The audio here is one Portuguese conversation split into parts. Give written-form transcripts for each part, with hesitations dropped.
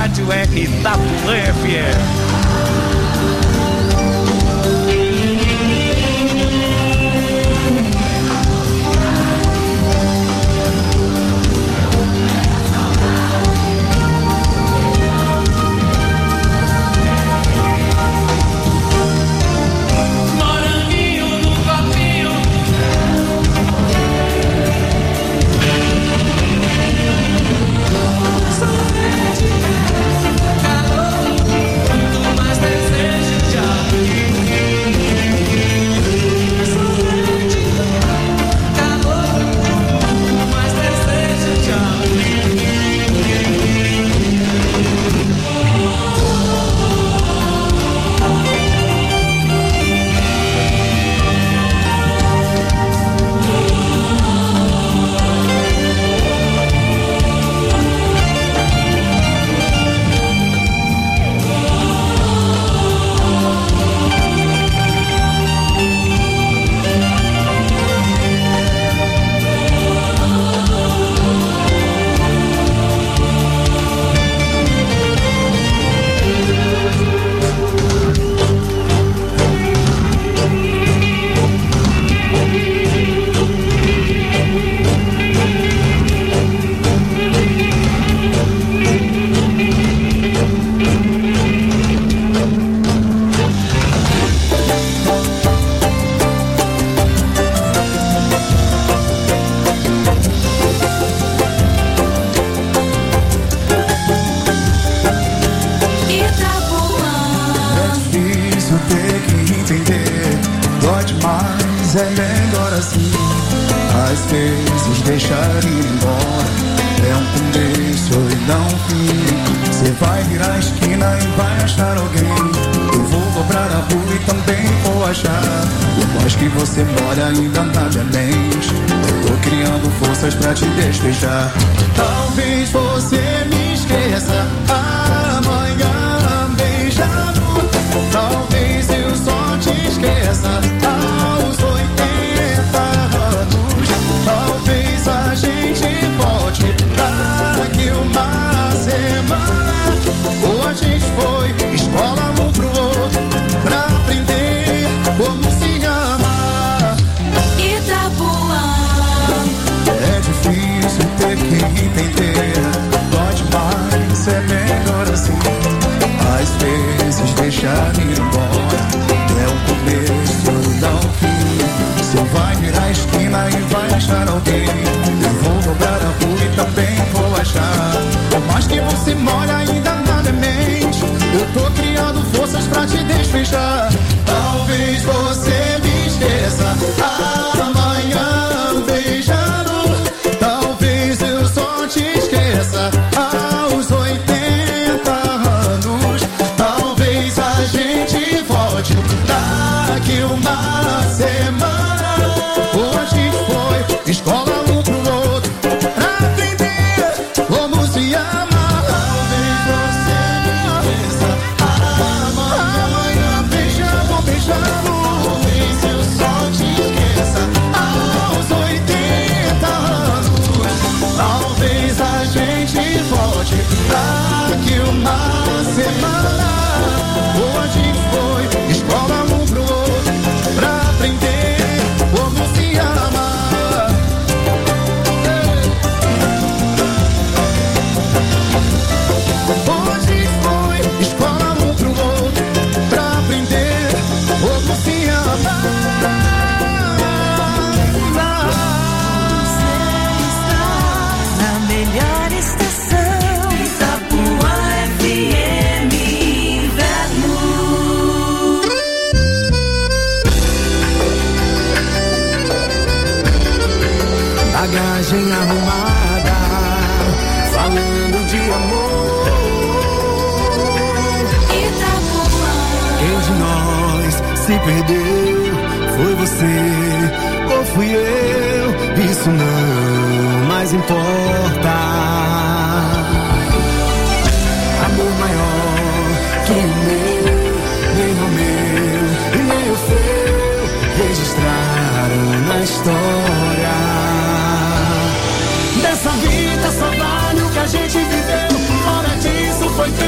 Rádio R Itapuã FM. Talvez você me esqueça amanhã beijando. Talvez eu só te esqueça aos 80 anos. Talvez a gente volte daqui uma semana. Ou a gente foi escola um pro outro pra aprender como se ama. Itapuã. É difícil ter que entender, dói demais, é melhor assim. Às vezes deixar ir embora é o começo, não o fim. Você vai virar a esquina e vai achar alguém. Eu vou dobrar a rua e também vou achar. Por mais que você more ainda na minha mente, eu tô criando forças pra te desfechar. Talvez você me esqueça amanhã beijando. Talvez eu só te esqueça aos 80 anos. Talvez a gente volte daqui uma semana. Ou a gente foi escola um pro outro pra aprender como se ama. Talvez você me esqueça amanhã beijando, beijando. Talvez eu só te esqueça aos 80 anos. Talvez a gente volte daqui uma semana. Ou a gente foi escola um pro outro pra aprender como se ama. Hoje foi escola um pro outro pra aprender como se ama. Na melhor estação, Itapuã FM Inverno. Bagagem arrumada, falando de amor. Itapuã. Quem de nós se perdeu? Foi você ou fui eu? Isso não mais importa. Amor maior que o meu, nem Romeu e nem Orfeu registraram na história. Dessa vida só vale o que a gente viveu. Fora disso foi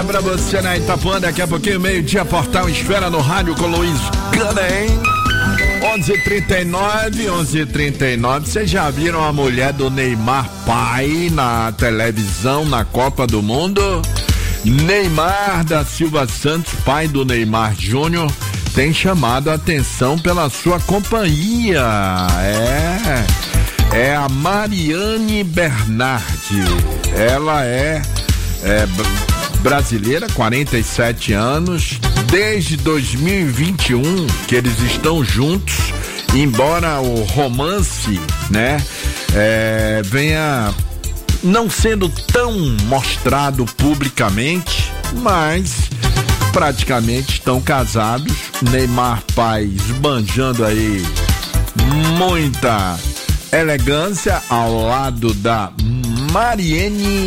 pra você na Itapuã, daqui a pouquinho, meio-dia, Portal Esfera no rádio com Luiz Ganem. 11h39. Vocês já viram a mulher do Neymar pai na televisão na Copa do Mundo? Neymar da Silva Santos, pai do Neymar Júnior, tem chamado a atenção pela sua companhia. É a Mariane Bernardi. Ela é brasileira, 47 anos. Desde 2021 que eles estão juntos, embora o romance, né, venha não sendo tão mostrado publicamente, mas praticamente estão casados. Neymar pai esbanjando aí muita elegância ao lado da Mariane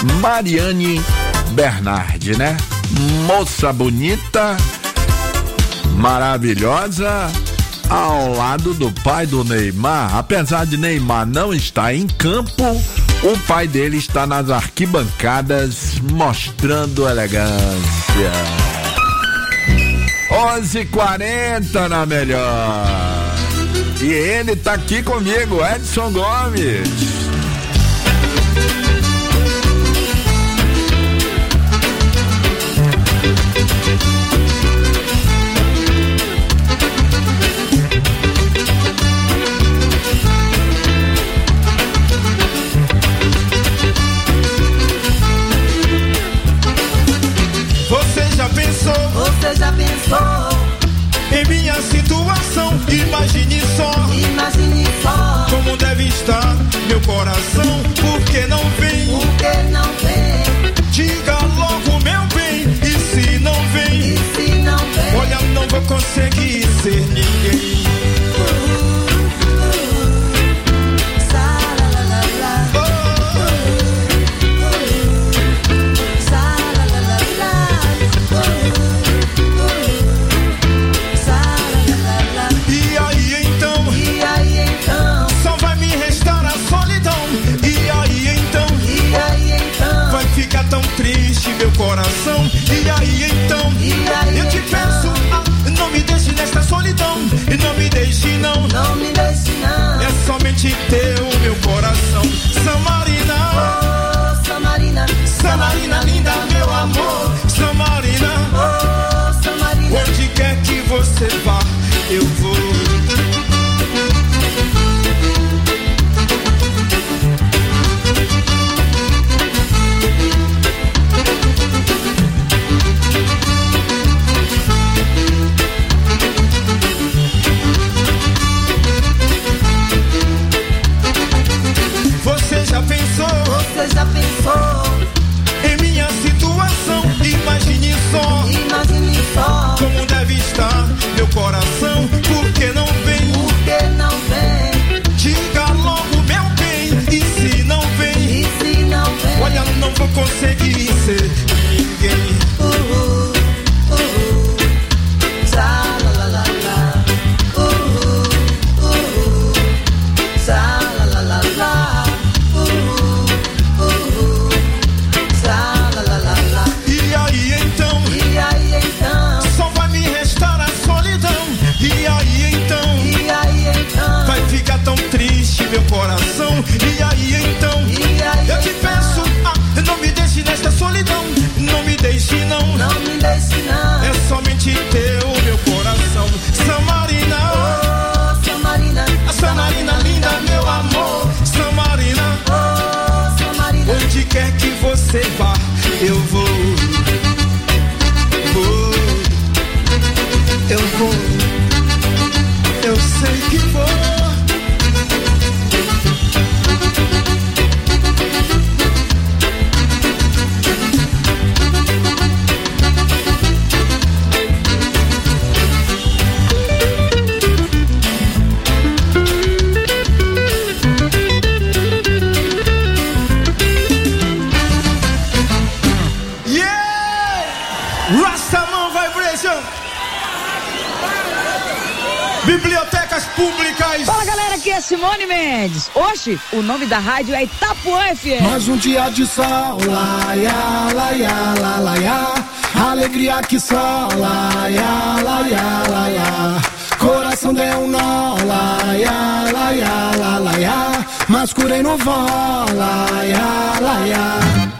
Bernardi, né? Moça bonita, maravilhosa, ao lado do pai do Neymar. Apesar de Neymar não estar em campo, o pai dele está nas arquibancadas mostrando elegância. 11h40 na melhor. E ele tá aqui comigo, Edson Gomes. Você já pensou em minha situação? Imagine só como deve estar meu coração. Por que não vem? Diga logo, meu bem. E se não vem? Olha, não vou conseguir ser ninguém. Tão triste meu coração. E aí então, eu te peço, não me deixe nesta solidão. E não me deixe não. É somente teu meu coração. Samarina, oh, Samarina, Samarina linda, meu amor. Samarina, oh, Samarina, onde quer que você vá, eu vou. Você já pensou em minha situação? Imagine só como deve estar meu coração. Por que não vem? Diga logo, meu bem. E se não vem? Olha, não vou conseguir ser ninguém. Meu coração, e aí então, eu te peço, não me deixe nesta solidão, não me deixe não, é somente teu meu coração. Samarina, oh, Samarina, Samarina linda, meu amor. Samarina, oh, Samarina, onde quer que você vá, eu vou. Eu sei que vou. Bibliotecas públicas. Fala, galera, aqui é Simone Mendes. Hoje, o nome da rádio é Itapuã FM. Mais um dia de sol, laia, laia, la, laia. Alegria que só, laia, laia, laia. Coração deu um nó, laia, laia, la, laia. Mas curei no vó, laia, laia.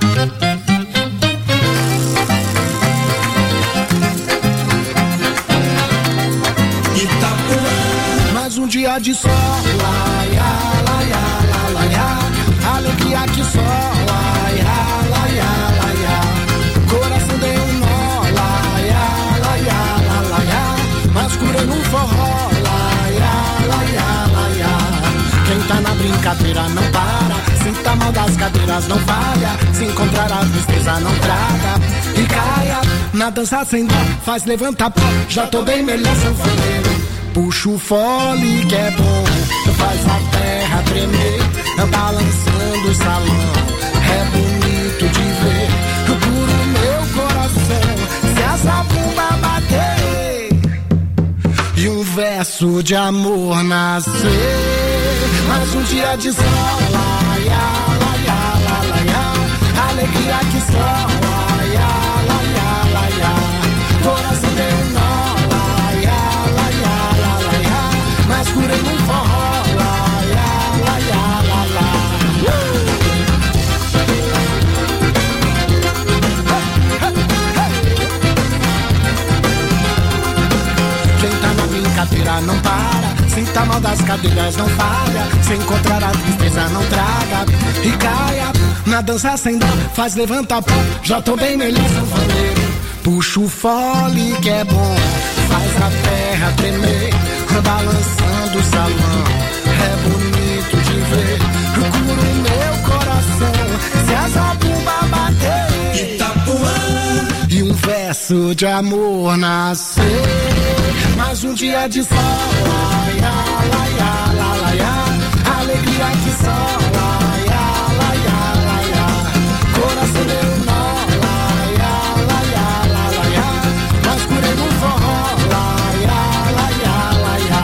Mais um dia de sol, laia, laia, la, laia. Alegria que só, laia, laia, laia. Coração deu um nó, laia, laia, la, laia. Mas curei no forró, laia, laia, laia. Quem tá na brincadeira não para, sinta mal das cadeiras não falha. Se encontrar a tristeza não traga e caia. Na dança sem dó, faz levantar pó. Já tô bem melhor sanfoneiro. Puxa o fole que é bom, faz a terra tremer, balançando o salão, é bonito de ver, puro meu coração, se essa bomba bater, e um verso de amor nascer, mais um dia de sol, laia, laia, la, laia, alegria que só, laia, laia, laia, coração deu nó. Mas curei no forró, laia, laia, la, la. Quem tá na brincadeira não para, sinta mal das cadeiras não falha. Se encontrar a tristeza não traga e caia. Na dança sem dó, faz levantar pó. Já tô bem melhor sanfoneiro. Puxa o fole que é bom, faz a terra tremer, balançando o salão, é bonito de ver, cura o meu coração, se essa bomba bater, Itapuã, e um verso de amor nascer, mais um dia de sol, laia, laia, la, laia, alegria que só, laia, laia, laia, coração deu nó, laia, laia, la, laia, mas curei no forró, laia, laia, laia.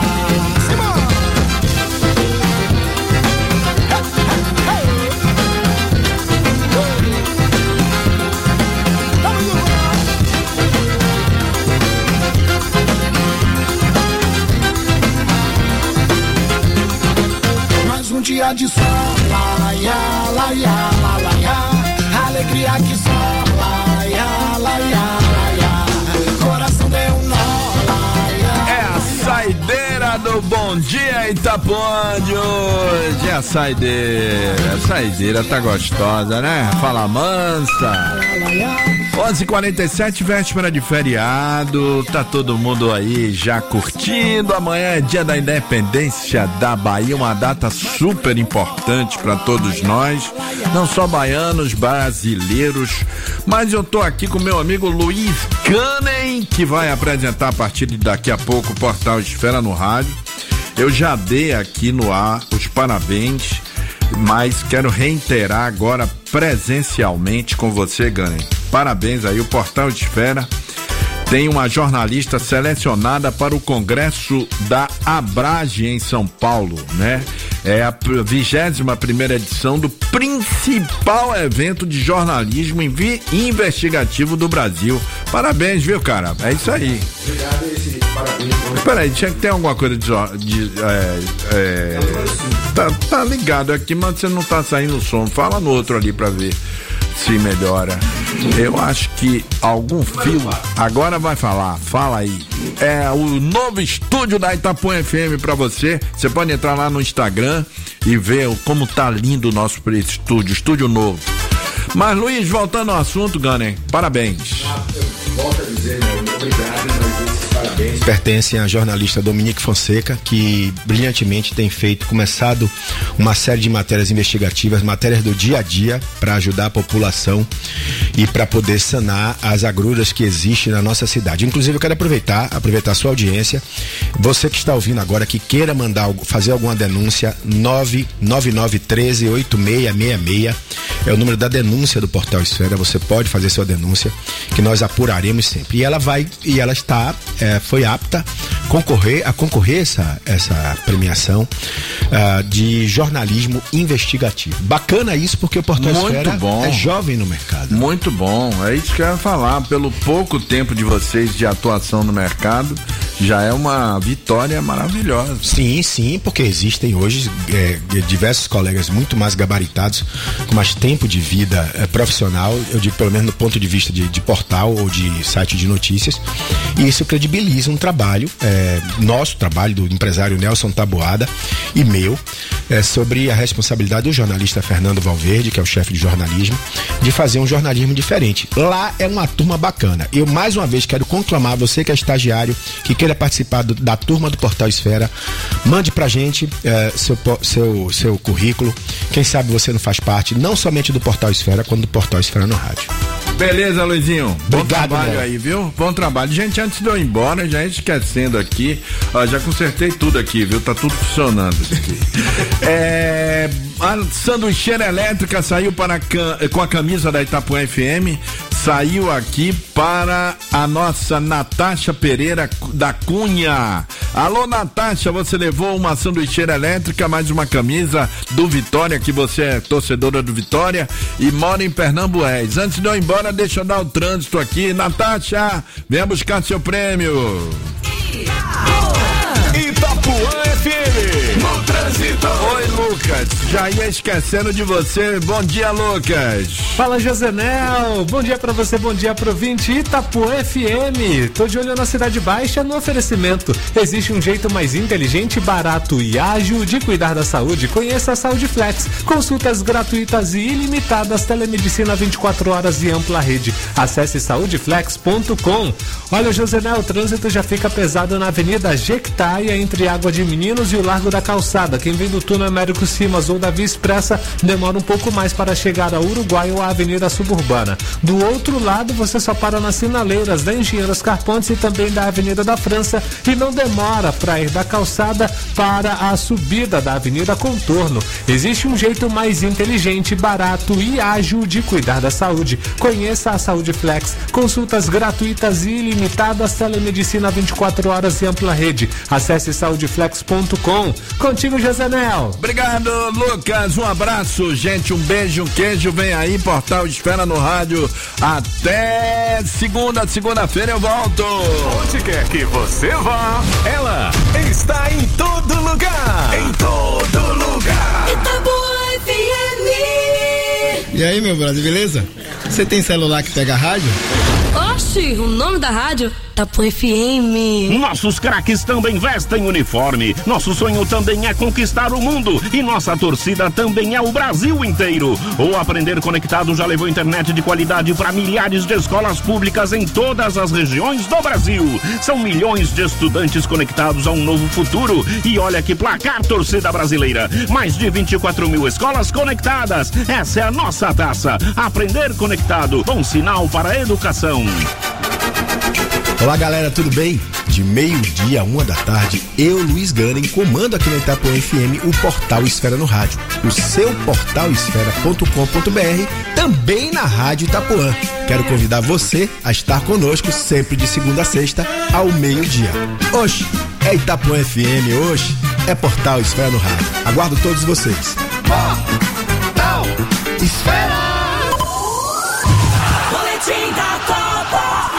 Mais um dia de sol, laia, laia, la, laia, alegria que só, laia, laia, laia, coração deu um nó, laia. É a saideira do Bom Dia Itapuã de hoje. É a saideira tá gostosa, né? Fala mansa. 11h47, véspera de feriado, tá todo mundo aí já curtindo. Amanhã é dia da independência da Bahia, uma data super importante para todos nós, não só baianos, brasileiros. Mas eu tô aqui com meu amigo Luiz Canem, que vai apresentar a partir de daqui a pouco o Portal Esfera no rádio. Eu já dei aqui no ar os parabéns, mas quero reiterar agora presencialmente com você, Canem. Parabéns aí, o Portal Esfera tem uma jornalista selecionada para o Congresso da Abrage em São Paulo, né? É a 21ª edição do principal evento de jornalismo investigativo do Brasil. Parabéns, viu, cara? É isso aí. Obrigado, parabéns. Peraí, tinha que ter alguma coisa tá ligado aqui, mas você não tá saindo o som. Fala no outro ali pra ver se melhora. Eu acho que algum fio. Agora vai falar, fala aí. É o novo estúdio da Itapuã FM pra você. Você pode entrar lá no Instagram e ver como tá lindo o nosso estúdio novo. Mas Luiz, voltando ao assunto, Canem, parabéns. Volto a dizer, obrigado, mas esses parabéns pertencem à jornalista Dominique Fonseca, que brilhantemente tem começado uma série de matérias investigativas, matérias do dia a dia, para ajudar a população e para poder sanar as agruras que existem na nossa cidade. Inclusive, eu quero aproveitar a sua audiência. Você que está ouvindo agora, que queira fazer alguma denúncia, 999138666 é o número da denúncia do Portal Esfera. Você pode fazer sua denúncia, que nós apuraremos sempre. E ela foi apta, concorrer essa premiação de jornalismo investigativo. Bacana isso, porque o Portal Esfera é jovem no mercado. Muito bom, é isso que eu ia falar. Pelo pouco tempo de vocês de atuação no mercado, já é uma vitória maravilhosa. Sim, porque existem hoje diversos colegas muito mais gabaritados, com mais tempo de vida profissional, eu digo pelo menos no ponto de vista de portal ou de site de notícias, e isso credibiliza um trabalho, nosso trabalho do empresário Nelson Taboada e meu, sobre a responsabilidade do jornalista Fernando Valverde, que é o chefe de jornalismo, de fazer um jornalismo diferente. Lá é uma turma bacana. Eu mais uma vez quero conclamar você que é estagiário, que queira participar da turma do Portal Esfera, mande pra gente seu currículo. Quem sabe você não faz parte não somente do Portal Esfera, quanto do Portal Esfera no rádio. Beleza, Luizinho. Bom Obrigado, trabalho aí, viu? Bom trabalho. Gente, antes de eu ir embora, já esquecendo aqui, já consertei tudo aqui, viu? Tá tudo funcionando aqui. A sanduicheira elétrica saiu com a camisa da Itapuã FM, saiu aqui para a nossa Natasha Pereira da Cunha. Alô, Natasha, você levou uma sanduicheira elétrica, mais uma camisa do Vitória, que você é torcedora do Vitória e mora em Pernambués. Antes de eu ir embora, deixa eu dar o trânsito aqui. Natasha, venha buscar seu prêmio. Itapuã FM, no trânsito. Oi, Lucas, já ia esquecendo de você. Bom dia, Lucas. Fala, Josenel. Bom dia pra você, bom dia pro ouvinte Itapuã FM. Tô de olho na Cidade Baixa no oferecimento. Existe um jeito mais inteligente, barato e ágil de cuidar da saúde. Conheça a Saúde Flex. Consultas gratuitas e ilimitadas, telemedicina 24 horas e ampla rede. Acesse saudeflex.com. Olha, Josenel, o trânsito já fica pesado na Avenida Jequitaia, entre Água de Meninos e o Largo da Calçada. Quem vem do túnel Américo Simas ou da Via Expressa demora um pouco mais para chegar ao Uruguai ou à Avenida Suburbana. Do outro lado, você só para nas sinaleiras da Engenheiros Carpontes e também da Avenida da França e não demora para ir da calçada para a subida da Avenida Contorno. Existe um jeito mais inteligente, barato e ágil de cuidar da saúde. Conheça a Saúde Flex. Consultas gratuitas e ilimitadas, telemedicina 24 horas e ampla rede. Acesse saudeflex.com. Contigo, Josenel. Obrigado, Lucas. Um abraço, gente. Um beijo, um queijo. Vem aí, Portal Esfera no rádio. Até segunda-feira eu volto. Onde quer que você vá, ela está em todo lugar. Em todo lugar. Itapuã FM. E aí, meu brother, beleza? Você tem celular que pega rádio? Oxi, o nome da rádio? Itapuã FM. Nossos craques também vestem uniforme. Nosso sonho também é conquistar o mundo. E nossa torcida também é o Brasil inteiro. O Aprender Conectado já levou internet de qualidade para milhares de escolas públicas em todas as regiões do Brasil. São milhões de estudantes conectados a um novo futuro. E olha que placar, torcida brasileira. Mais de 24 mil escolas conectadas. Essa é a nossa taça. Aprender Conectado. Bom sinal para a educação. Olá, galera, tudo bem? De meio-dia a 1h, eu, Luiz Ganem, comando aqui na Itapuã FM o Portal Esfera no rádio. O seu portalesfera.com.br, também na Rádio Itapuã. Quero convidar você a estar conosco sempre de segunda a sexta ao meio-dia. Oxe, é Itapuã FM, hoje é Portal Esfera no rádio. Aguardo todos vocês. Portal Esfera. Boletim da Copa.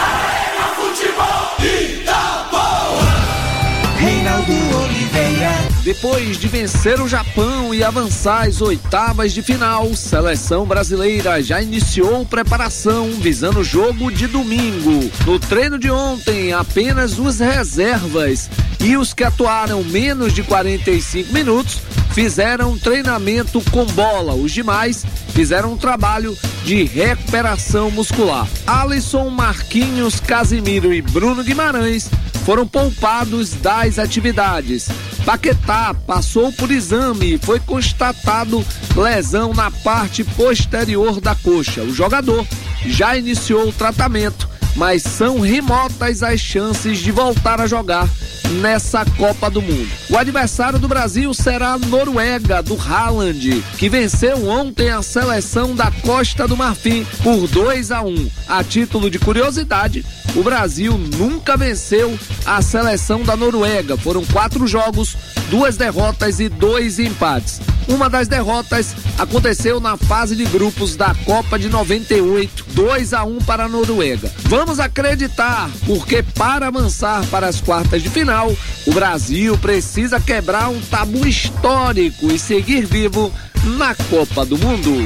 Reinaldo Oliveira. Depois de vencer o Japão e avançar às oitavas de final, seleção brasileira já iniciou preparação visando o jogo de domingo. No treino de ontem, apenas os reservas e os que atuaram menos de 45 minutos fizeram treinamento com bola. Os demais fizeram um trabalho de recuperação muscular. Alisson, Marquinhos, Casimiro e Bruno Guimarães foram poupados das atividades. Paquetá passou por exame e foi constatado lesão na parte posterior da coxa. O jogador já iniciou o tratamento, mas são remotas as chances de voltar a jogar nessa Copa do Mundo. O adversário do Brasil será a Noruega, do Haaland, que venceu ontem a seleção da Costa do Marfim por 2-1. A título de curiosidade, o Brasil nunca venceu a seleção da Noruega. Foram 4 jogos, 2 derrotas e 2 empates. Uma das derrotas aconteceu na fase de grupos da Copa de 98, 2-1 para a Noruega. Vamos acreditar, porque para avançar para as quartas de final, o Brasil precisa quebrar um tabu histórico e seguir vivo na Copa do Mundo.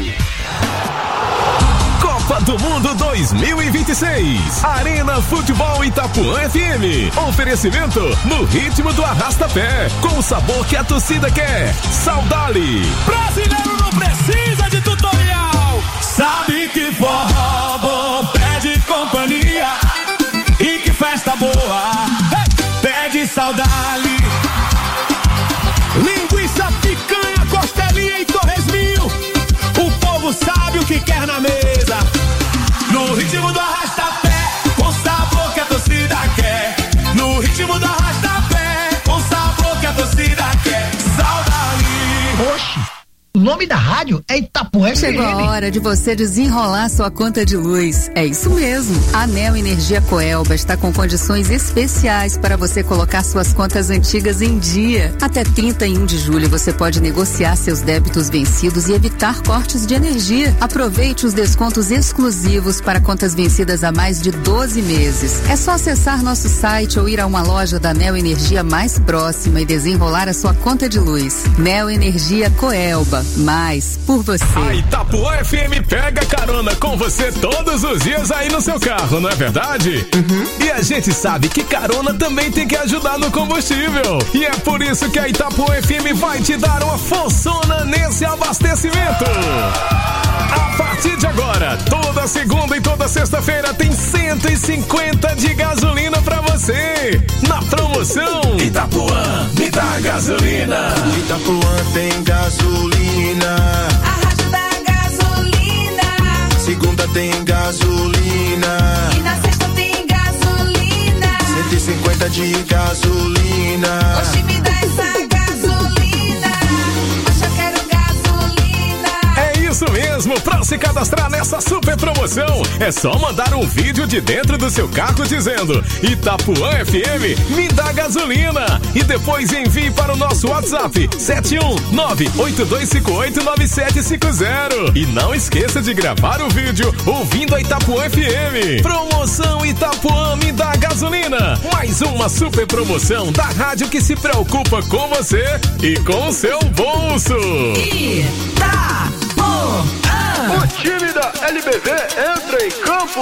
Copa do Mundo 2026. Arena Futebol Itapuã FM. Oferecimento no ritmo do arrasta-pé, com o sabor que a torcida quer. Saudade. Brasileiro não precisa de tutorial. Sabe que forró bom pede companhia. E que festa boa pede saudade. Linguiça, picanha, costelinha e torresminho. O povo sabe o que quer na mesa. No ritmo do arrasta-pé, com sabor que a torcida quer. No ritmo do arrasta-pé, com sabor que a torcida quer. Saudade. Oxi, o nome da rádio é Itapuã FM. Chegou a hora de você desenrolar sua conta de luz. É isso mesmo. A Neo Energia Coelba está com condições especiais para você colocar suas contas antigas em dia. Até 31 de julho você pode negociar seus débitos vencidos e evitar cortes de energia. Aproveite os descontos exclusivos para contas vencidas há mais de 12 meses. É só acessar nosso site ou ir a uma loja da Neo Energia mais próxima e desenrolar a sua conta de luz. Neo Energia Coelba. Mais por você. A Itapuã FM pega carona com você todos os dias aí no seu carro, não é verdade? E a gente sabe que carona também tem que ajudar no combustível. E é por isso que a Itapuã FM vai te dar uma forçona nesse abastecimento. A partir de agora, toda segunda e toda sexta-feira tem 150 de gasolina pra você. Na promoção Itapuã, me dá gasolina. Itapuã tem gasolina. A rádio da gasolina. Segunda tem gasolina. E na sexta tem gasolina. 150 de gasolina. Oxi, me dá essa gasolina. Hoje eu quero gasolina. É isso mesmo, pra se cadastrar nessa super promoção, é só mandar um vídeo de dentro do seu carro dizendo Itapuã FM, me dá gasolina. E depois envie para o nosso WhatsApp 71982589750. E não esqueça de gravar o vídeo ouvindo a Itapuã FM. Promoção Itapuã, me dá gasolina. Mais uma super promoção da rádio que se preocupa com você e com o seu bolso. O time da LBV entra em campo.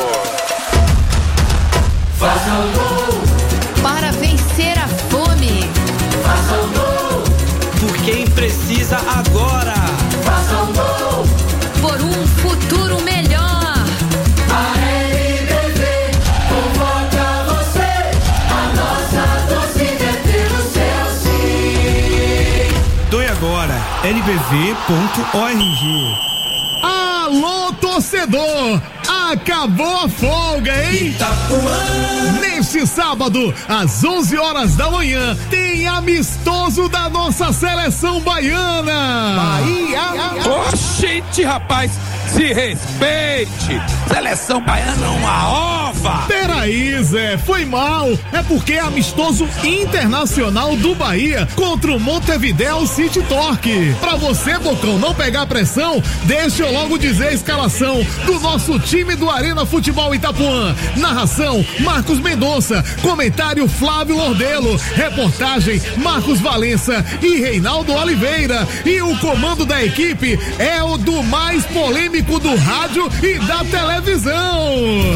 Faça um gol para vencer a fome. Faça um gol por quem precisa agora. Faça um gol por um futuro melhor. A LBV convoca você. A nossa torcida é pelo seu sim. Doe agora, lbv.org. Alô, torcedor! Acabou a folga, hein? Itapuã. Neste sábado, às 11 horas da manhã, tem amistoso da nossa seleção baiana. Bahia. Oxente, rapaz, se respeite. Seleção baiana é uma ova. Peraí, Zé, foi mal. É porque é amistoso internacional do Bahia contra o Montevideo City Torque. Pra você, Bocão, não pegar pressão, deixa eu logo dizer a escalação do nosso time do Arena Futebol Itapuã. Narração, Marcos Mendonça. Comentário, Flávio Lordelo. Reportagem, Marcos Valença e Reinaldo Oliveira. E o comando da equipe é o do mais polêmico do rádio e da televisão.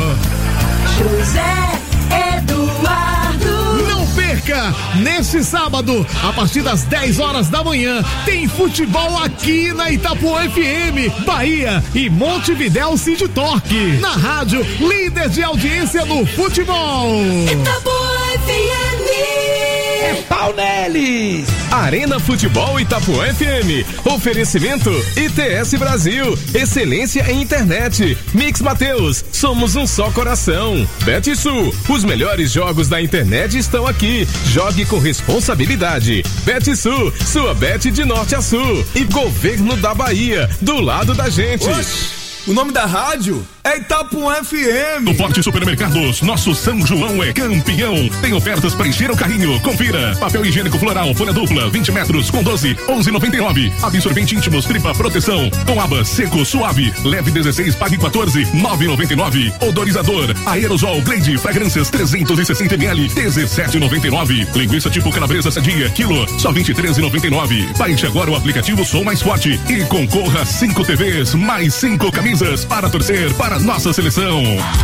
José Eduardo. Não perca! Neste sábado, a partir das 10 horas da manhã, tem futebol aqui na Itapuã FM, Bahia e Montevideo City Torque. Na rádio, líder de audiência no futebol. Itapuã FM. É pau neles! Arena Futebol Itapuã FM. Oferecimento ITS Brasil. Excelência em internet. Mix Mateus. Somos um só coração. BetSul. Os melhores jogos da internet estão aqui. Jogue com responsabilidade. BetSul. Sua bet de norte a sul. E Governo da Bahia. Do lado da gente. Oxi. O nome da rádio é Itapuã FM. No Forte Supermercados, nosso São João é campeão. Tem ofertas para encher o carrinho. Confira. Papel higiênico floral, folha dupla, 20 metros com 12, 11,99. Absorvente íntimos, tripa proteção. Com aba seco, suave. Leve 16, pague 14, 9,99. Odorizador, aerosol, Glade, fragrâncias 360 ml, 17,99. Linguiça tipo calabresa sadia, quilo, só 23,99. Baixe agora o aplicativo Sou Mais Forte e concorra a 5 TVs, mais 5 camisas para torcer para nossa seleção.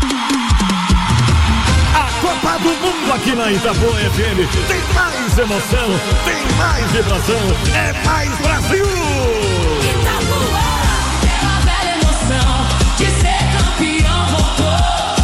A Copa do Mundo aqui na Itapuã FM tem mais emoção, tem mais vibração, é mais Brasil. Itapuã, pela velha emoção de ser campeão voltou,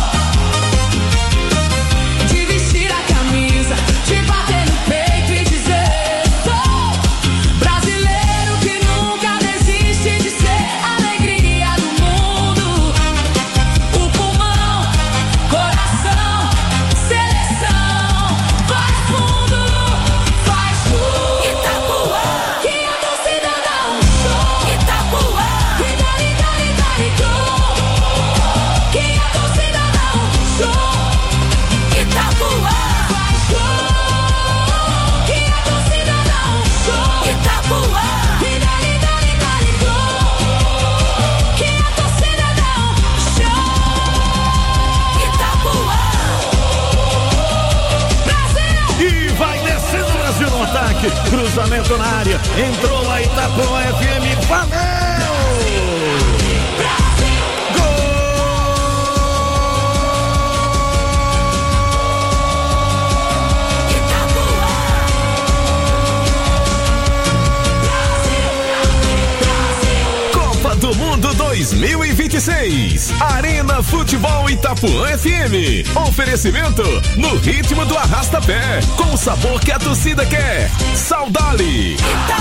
de vestir a camisa, de bater no peito e dizer sou brasileiro que nunca desiste de ser alegria do mundo, o pulmão, coração, seleção, faz fundo, faz tudo. Itapuã, que a torcida dá um show. Itapuã, que dali, dali, dali, gol. Que a torcida dá um show. Itapuã, faz gol. Que a torcida dá um show. Itapuã, que dali, dali, dali, gol. Que a torcida dá um show. Itapuã, Brasil. E vai descendo o Brasil no ataque, cruzamento na área, entrou a Itapuã FM, valeu! Copa do Mundo 2026. Arena Futebol Itapuã FM. Oferecimento no ritmo do arrasta-pé, com o sabor que a torcida quer. Saudade.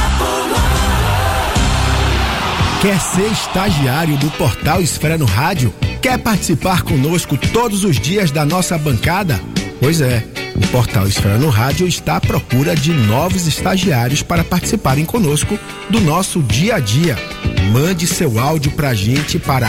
Quer ser estagiário do Portal Esfera no Rádio? Quer participar conosco todos os dias da nossa bancada? Pois é, o Portal Esfera no Rádio está à procura de novos estagiários para participarem conosco do nosso dia a dia. Mande seu áudio pra gente para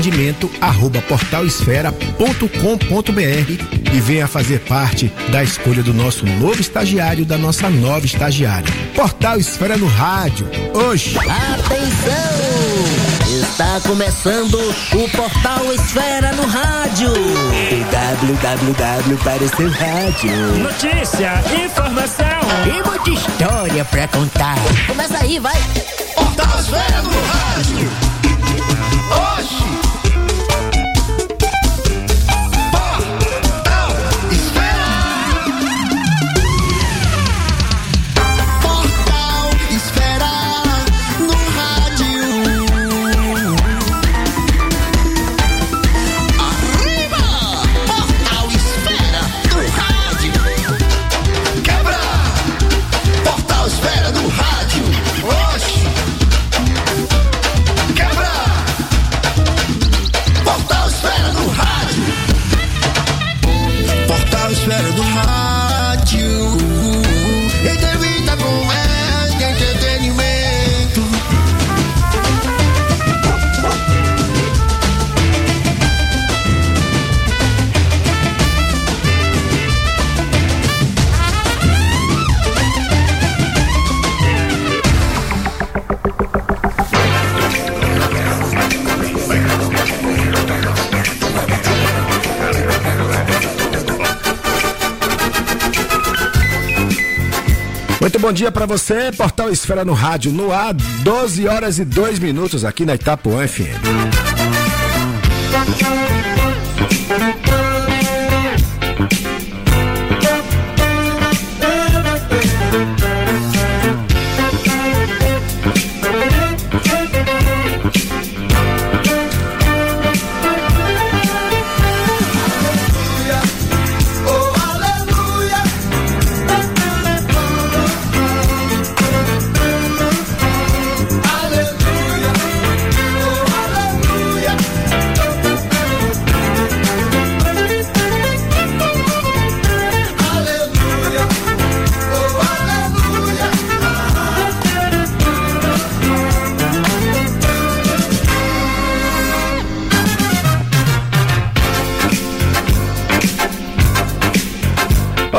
atendimento@portalesfera.com.br e venha fazer parte da escolha do nosso novo estagiário, da nossa nova estagiária. Portal Esfera no Rádio. Oxi! Atenção! Está começando o Portal Esfera no Rádio. www para o seu rádio. Notícia, informação e muita história pra contar. Começa aí, vai. Portal Esfera no Rádio. Oxi! Esfera do Rádio, entrevista com ela de entretenimento. Muito bom dia para você, Portal Esfera no Rádio, no ar, 12 horas e 2 minutos aqui na Itapuã FM.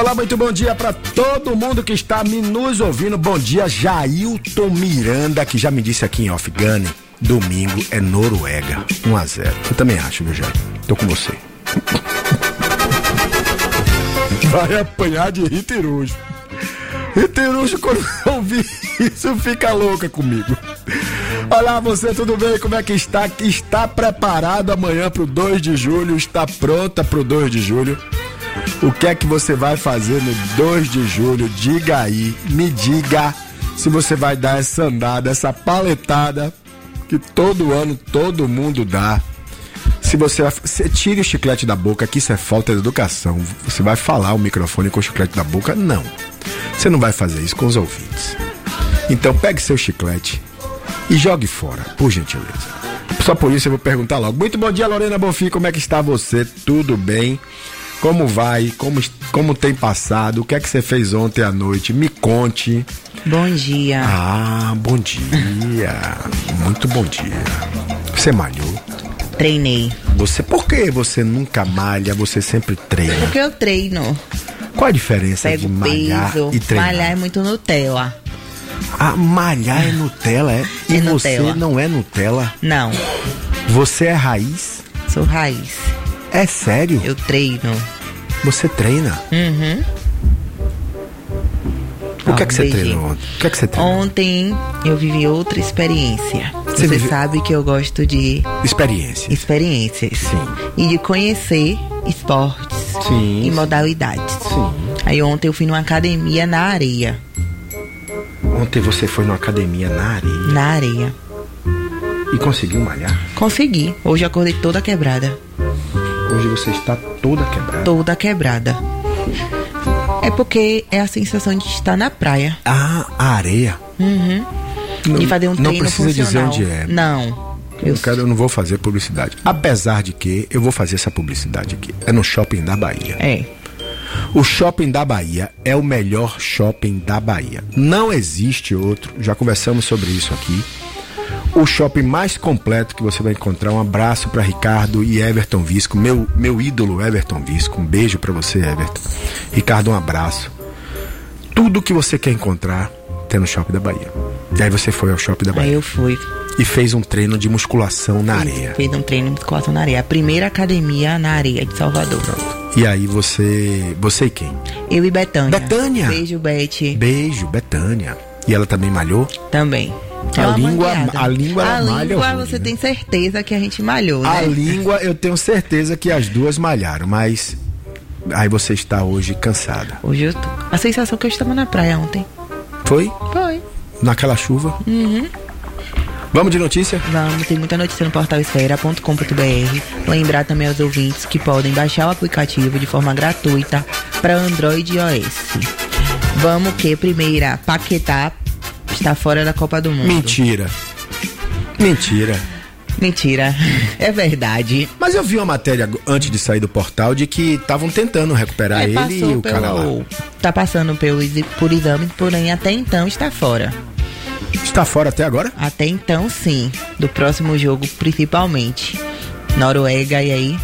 Olá, muito bom dia para todo mundo que está nos ouvindo. Bom dia, Jailton Miranda, que já me disse aqui em off, Gane, domingo é Noruega, 1-0. Eu também acho, meu Jair. Tô com você. Vai apanhar de Ritirujo. Ritirujo, quando ouvir isso, fica louca comigo. Olá, você, tudo bem? Como é que está? Está preparado amanhã pro 2 de julho? Está pronta pro 2 de julho? O que é que você vai fazer no 2 de julho? Diga aí, me diga se você vai dar essa andada, essa paletada que todo ano todo mundo dá. Se você tire o chiclete da boca, que isso é falta de educação. Você vai falar o microfone com o chiclete da boca? Não. Você não vai fazer isso com os ouvintes. Então pegue seu chiclete e jogue fora, por gentileza. Só por isso eu vou perguntar logo. Muito bom dia, Lorena Bonfim, como é que está você? Tudo bem? Como vai? Como tem passado? O que é que você fez ontem à noite? Me conte. Bom dia. Ah, bom dia. Muito bom dia. Você malhou? Treinei. Por que você nunca malha? Você sempre treina? Porque eu treino. Qual a diferença de malhar peso, e treinar? Malhar é muito Nutella. Ah, malhar é Nutella, é? E É você Nutella. não é Nutella? Não. Você é raiz? Sou raiz. É sério? Eu treino. Você treina? Uhum. O que é que você treinou ontem? O que é que você treinou? Ontem eu vivi outra experiência. Você vive- sabe que eu gosto de Experiência. experiências. Sim. E de conhecer esportes. Sim. E modalidades. Sim. Aí ontem eu fui numa academia na areia. Ontem você foi numa academia na areia Na areia. e conseguiu malhar? Consegui. Hoje eu acordei toda quebrada. Hoje você está toda quebrada. Toda quebrada. É porque é a sensação de estar na praia. Ah, a areia. Uhum. E fazer um treino Não precisa dizer funcional. onde é. Não. Eu não vou fazer publicidade. Apesar de que eu vou fazer essa publicidade aqui. É no Shopping da Bahia. É. O Shopping da Bahia é o melhor shopping da Bahia. Não existe outro. Já conversamos sobre isso aqui. O shopping mais completo que você vai encontrar. Um abraço para Ricardo e Everton Visco, meu ídolo Everton Visco. Um beijo para você, Everton. Ricardo, um abraço. Tudo que você quer encontrar tem no Shopping da Bahia. E aí você foi ao Shopping da Bahia. Aí eu fui. E fez um treino de musculação na areia. Fiz um treino de musculação na areia. A primeira academia na areia de Salvador. E aí você e quem? Eu e Betânia. Betânia? Beijo, Beth. Beijo, Betânia. E ela também malhou? Também. A É uma língua mangueada. ela malha língua horrores, você né? tem certeza que a gente malhou, né? A língua eu tenho certeza que as duas malharam, mas aí você está hoje cansada. Hoje eu tô. A sensação que eu estava na praia ontem. Foi? Foi. Naquela chuva? Uhum. Vamos de notícia? Vamos, tem muita notícia no portal esfera.com.br. Lembrar também aos ouvintes que podem baixar o aplicativo de forma gratuita para Android e iOS. Vamos que primeira, Paquetá está fora da Copa do Mundo. Mentira. Mentira. É verdade. Mas eu vi uma matéria antes de sair do portal de que estavam tentando recuperar ele e o cara lá. Tá passando por exame, porém até então está fora. Está fora até agora? Até então, sim. Do próximo jogo, principalmente. Noruega, e aí?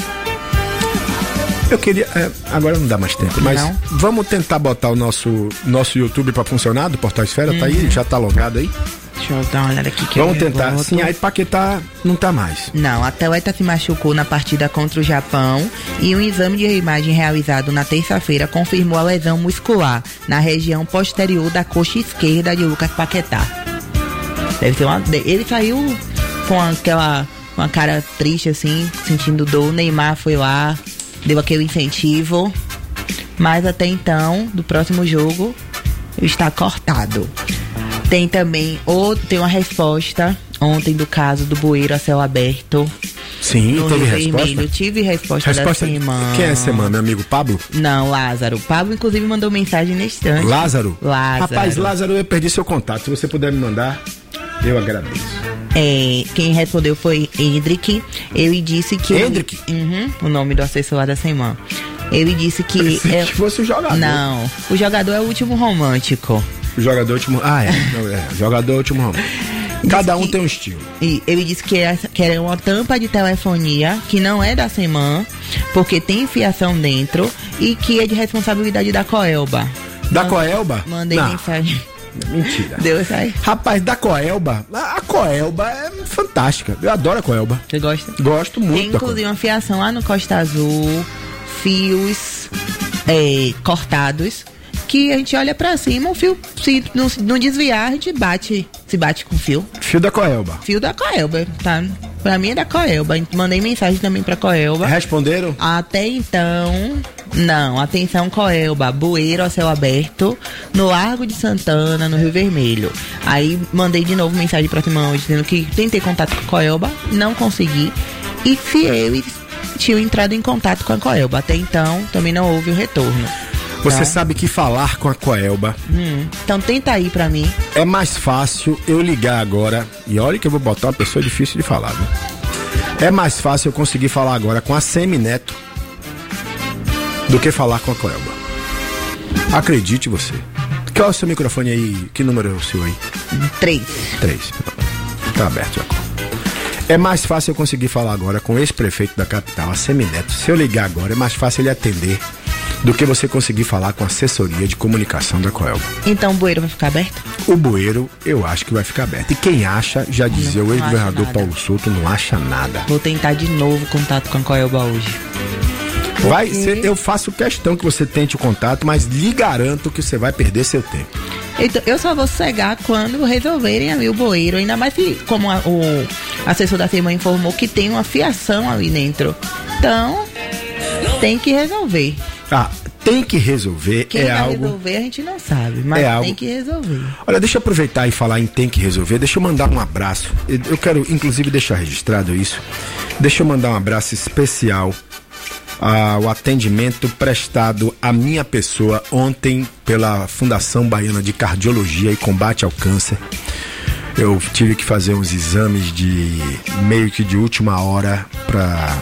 Eu queria... agora não dá mais tempo, mas Não. vamos tentar botar o nosso YouTube pra funcionar, do Portal Esfera, tá aí? Já tá logado aí? Deixa eu dar uma olhada aqui que Vamos eu tentar. volto. Sim, aí Paquetá não tá mais. Não, a atleta se machucou na partida contra o Japão e um exame de imagem realizado na terça-feira confirmou a lesão muscular na região posterior da coxa esquerda de Lucas Paquetá. Deve ser ele saiu com uma cara triste assim, sentindo dor. O Neymar foi lá, deu aquele incentivo, mas até então, do próximo jogo, está cortado. Tem também tem uma resposta ontem do caso do bueiro a céu aberto. Sim, no teve Rio resposta? Vermelho. Tive resposta da semana. Quem é essa semana? Meu amigo Pablo? Não, Lázaro. Pablo, inclusive, mandou mensagem neste instante. Lázaro? Lázaro. Rapaz, Lázaro, eu perdi seu contato. Se você puder me mandar, eu agradeço. Quem respondeu foi Hendrick. Ele disse que... Hendrick? O nome do assessor lá da semana. Ele disse que... Se fosse o jogador. Não, o jogador é o último romântico. O jogador último... jogador último romântico. Cada um tem um estilo. E ele disse que era uma tampa de telefonia que não é da semana, porque tem fiação dentro e que é de responsabilidade da Coelba. Da Coelba? Mandei mensagem. Mentira. Deu isso aí? Rapaz, da Coelba, a Coelba é fantástica. Eu adoro a Coelba. Você gosta? Gosto muito. Tem inclusive uma fiação lá no Costa Azul, fios cortados, que a gente olha pra cima, o fio, se não desviar, a gente se bate com o fio. Fio da Coelba. Fio da Coelba, tá? Pra mim é da Coelba. Mandei mensagem também pra Coelba. Responderam? Até então, não. Atenção, Coelba, bueiro a céu aberto, no Largo de Santana, no Rio Vermelho. Aí mandei de novo mensagem pra cima hoje, dizendo que tentei contato com a Coelba, não consegui. E fiel tinha entrado em contato com a Coelba. Até então, também não houve o retorno. Você sabe que falar com a Coelba... Então tenta aí pra mim. É mais fácil eu ligar agora, e olha que eu vou botar uma pessoa difícil de falar, né? É mais fácil eu conseguir falar agora com a Semineto do que falar com a Coelba. Acredite você. Qual é o seu microfone aí? Que número é o seu aí? 3. Tá aberto, Jacob. É mais fácil eu conseguir falar agora com o ex-prefeito da capital, a Semineto. Se eu ligar agora, é mais fácil ele atender do que você conseguir falar com a assessoria de comunicação da Coelba. Então o bueiro vai ficar aberto? O bueiro, eu acho que vai ficar aberto. E quem acha, já dizia o ex-governador Paulo Souto, não acha nada. Vou tentar de novo contato com a Coelba hoje. Vai ser, eu faço questão que você tente o contato, mas lhe garanto que você vai perder seu tempo. Então, eu só vou cegar quando resolverem ali o bueiro, ainda mais que, como o assessor da firma informou, que tem uma fiação ali dentro. Então, tem que resolver. Tem que resolver. Quem vai resolver a gente não sabe, mas tem que resolver. Olha, deixa eu aproveitar e falar em tem que resolver. Deixa eu mandar um abraço. Eu quero, inclusive, deixar registrado isso. Deixa eu mandar um abraço especial ao atendimento prestado à minha pessoa ontem pela Fundação Baiana de Cardiologia e Combate ao Câncer. Eu tive que fazer uns exames meio que de última hora para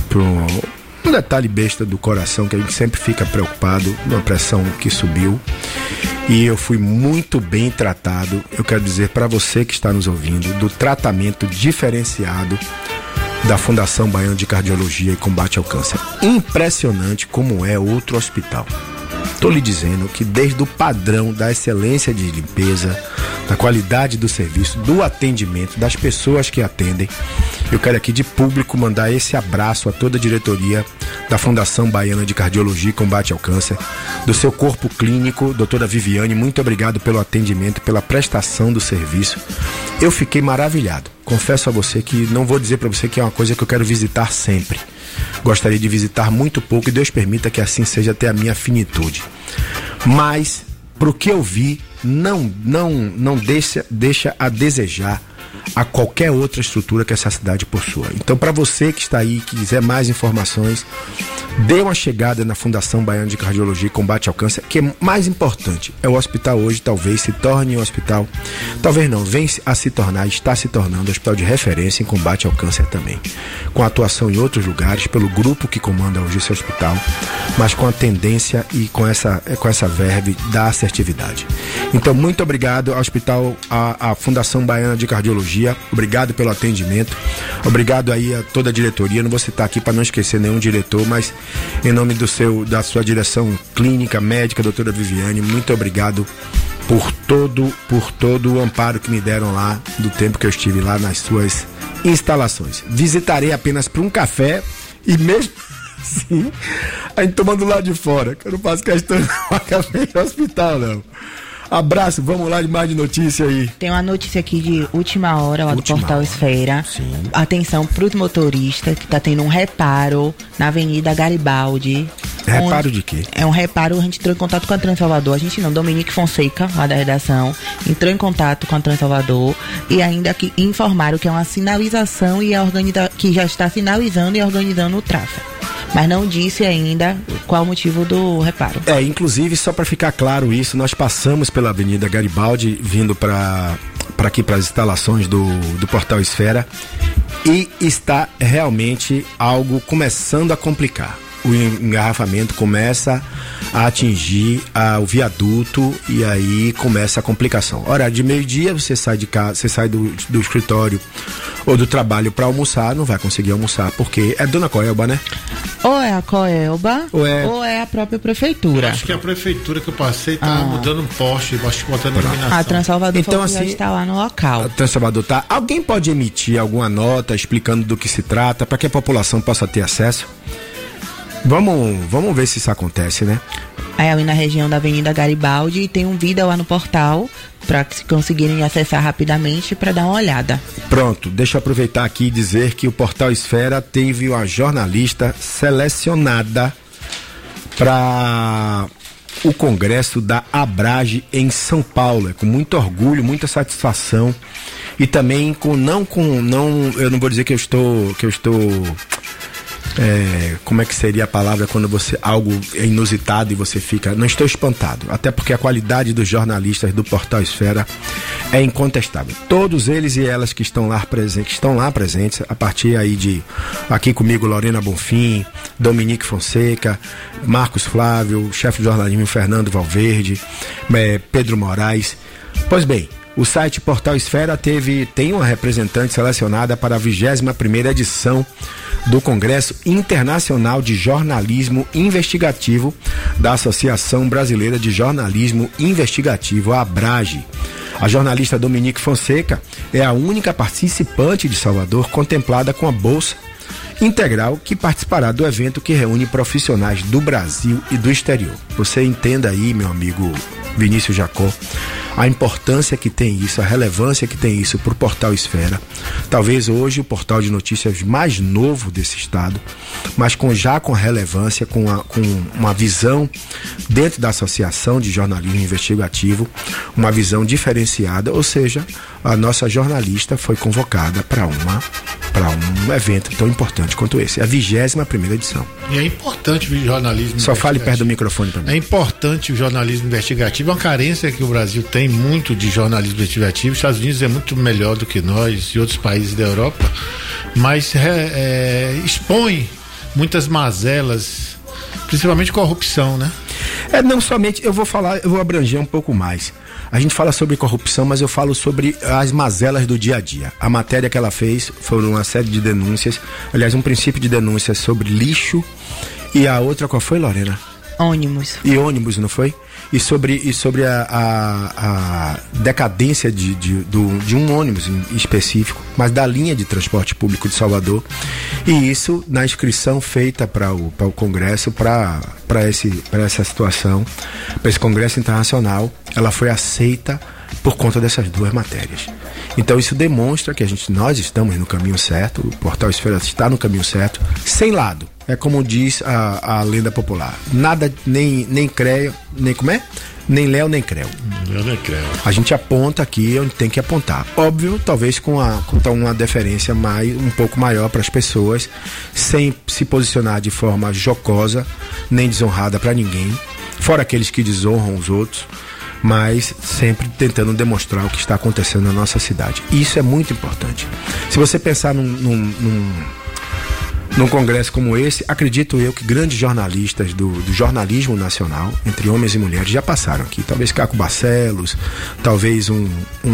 um detalhe besta do coração que a gente sempre fica preocupado, uma pressão que subiu, e eu fui muito bem tratado. Eu quero dizer para você que está nos ouvindo do tratamento diferenciado da Fundação Baiana de Cardiologia e Combate ao Câncer. Impressionante como é outro hospital. Estou lhe dizendo que desde o padrão da excelência de limpeza, da qualidade do serviço, do atendimento, das pessoas que atendem, eu quero aqui de público mandar esse abraço a toda a diretoria da Fundação Baiana de Cardiologia e Combate ao Câncer, do seu corpo clínico, doutora Viviane, muito obrigado pelo atendimento, pela prestação do serviço. Eu fiquei maravilhado. Confesso a você que não vou dizer para você que é uma coisa que eu quero visitar sempre. Gostaria de visitar muito pouco e Deus permita que assim seja até a minha finitude. Mas, pro que eu vi, não deixa a desejar a qualquer outra estrutura que essa cidade possua. Então, para você que está aí, que quiser mais informações, dê uma chegada na Fundação Baiana de Cardiologia e Combate ao Câncer, que é mais importante. É o hospital hoje, talvez se torne um hospital, talvez não, vem a se tornar, está se tornando um hospital de referência em combate ao câncer também. Com atuação em outros lugares, pelo grupo que comanda hoje esse hospital, mas com a tendência e com essa verve da assertividade. Então, muito obrigado ao hospital, à Fundação Baiana de Cardiologia, obrigado pelo atendimento, obrigado aí a toda a diretoria. Não vou citar aqui para não esquecer nenhum diretor, mas em nome da sua direção clínica, médica, doutora Viviane, muito obrigado por todo o amparo que me deram lá do tempo que eu estive lá nas suas instalações. Visitarei apenas para um café e mesmo assim, a gente tomando lá de fora, que eu não faço questão de tomar café no hospital, não. Abraço, vamos lá de mais de notícia aí. Tem uma notícia aqui de última hora lá do Portal Esfera. Sim. Atenção pros motoristas que tá tendo um reparo na Avenida Garibaldi. Reparo de quê? É um reparo, a gente entrou em contato com a Transalvador. A gente não, Dominique Fonseca, lá da redação, entrou em contato com a Transalvador e ainda que informaram que é uma sinalização e que já está sinalizando e organizando o tráfego. Mas não disse ainda qual o motivo do reparo. Inclusive, só para ficar claro isso, nós passamos pela Avenida Garibaldi, vindo para aqui, para as instalações do Portal Esfera, e está realmente algo começando a complicar. o engarrafamento começa a atingir o viaduto e aí começa a complicação. Horário de meio-dia, você sai de casa, você sai do escritório ou do trabalho para almoçar, não vai conseguir almoçar, porque é Dona Coelba, né? Ou é a Coelba ou é a própria prefeitura. Acho que a prefeitura que eu passei tá mudando um poste, botando iluminação. A Transalvador então, já está lá no local. A Transalvador tá. Alguém pode emitir alguma nota explicando do que se trata para que a população possa ter acesso? Vamos ver se isso acontece, né? Aí ali na região da Avenida Garibaldi tem um vídeo lá no portal para que conseguirem acessar rapidamente para dar uma olhada. Pronto, deixa eu aproveitar aqui e dizer que o Portal Esfera teve uma jornalista selecionada para o congresso da Abrage em São Paulo. É com muito orgulho, muita satisfação e também eu não vou dizer que eu estou como é que seria a palavra quando algo é inusitado e você fica, não estou espantado, até porque a qualidade dos jornalistas do Portal Esfera é incontestável. Todos eles e elas que estão lá presentes, a partir aí aqui comigo, Lorena Bonfim, Dominique Fonseca, Marcos Flávio, chefe de jornalismo Fernando Valverde, Pedro Moraes. Pois bem, o site Portal Esfera tem uma representante selecionada para a 21ª edição do Congresso Internacional de Jornalismo Investigativo da Associação Brasileira de Jornalismo Investigativo, a Abrage. A jornalista Dominique Fonseca é a única participante de Salvador contemplada com a bolsa integral que participará do evento que reúne profissionais do Brasil e do exterior. Você entenda aí, meu amigo Vinícius Jacó, a importância que tem isso, a relevância que tem isso para o Portal Esfera. Talvez hoje o portal de notícias mais novo desse estado, mas já com relevância, com uma visão dentro da Associação de Jornalismo Investigativo, uma visão diferenciada, ou seja, a nossa jornalista foi convocada para um evento tão importante quanto esse, a 21ª edição. E é importante o jornalismo. Só fale perto do microfone para mim. É importante o jornalismo investigativo, é uma carência que o Brasil tem muito de jornalismo investigativo. Os Estados Unidos é muito melhor do que nós e outros países da Europa, mas expõe muitas mazelas, principalmente corrupção, né? Não somente, eu vou abranger um pouco mais. A gente fala sobre corrupção, mas eu falo sobre as mazelas do dia a dia. A matéria que ela fez foram uma série de denúncias, aliás, um princípio de denúncias sobre lixo, e a outra qual foi, Lorena? Ônibus. E ônibus, não foi? E sobre a decadência de um ônibus em específico, mas da linha de transporte público de Salvador. E isso na inscrição feita para o Congresso, para essa situação, para esse Congresso Internacional, ela foi aceita por conta dessas duas matérias. Então isso demonstra que nós estamos no caminho certo, o Portal Esfera está no caminho certo, sem lado. É como diz a lenda popular. Nada, nem creio, nem como é? Nem léu, nem creu. A gente aponta aqui onde tem que apontar. Óbvio, talvez com uma deferência um pouco maior para as pessoas, sem se posicionar de forma jocosa, nem desonrada para ninguém, fora aqueles que desonram os outros, mas sempre tentando demonstrar o que está acontecendo na nossa cidade. Isso é muito importante. Se você pensar num congresso como esse, acredito eu que grandes jornalistas do jornalismo nacional, entre homens e mulheres, já passaram aqui. Talvez Caco Barcelos, talvez um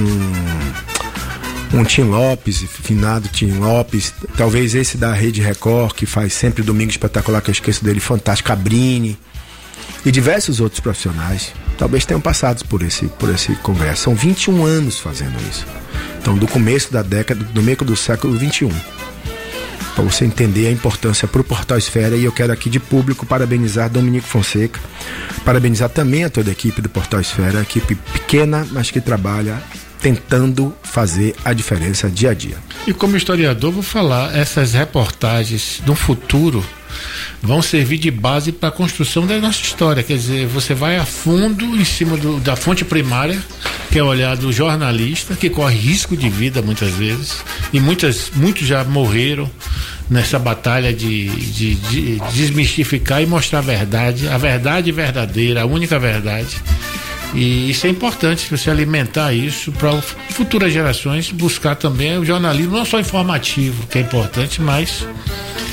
Tim Lopes, finado Tim Lopes, talvez esse da Rede Record, que faz sempre Domingo Espetacular, que eu esqueço dele, Fantástico, Cabrini, e diversos outros profissionais, talvez tenham passado por esse congresso. São 21 anos fazendo isso. Então, do começo da década, do meio do século 21. Para você entender a importância para o Portal Esfera, e eu quero aqui de público parabenizar Dominique Fonseca, parabenizar também a toda a equipe do Portal Esfera, equipe pequena, mas que trabalha tentando fazer a diferença dia a dia. E como historiador, vou falar, essas reportagens no futuro vão servir de base para a construção da nossa história. Quer dizer, você vai a fundo em cima da fonte primária, que é o olhar do jornalista, que corre risco de vida muitas vezes, e muitos já morreram nessa batalha de desmistificar e mostrar a verdade verdadeira, a única verdade. E isso é importante, você alimentar isso para futuras gerações, buscar também o jornalismo, não só informativo, que é importante, mas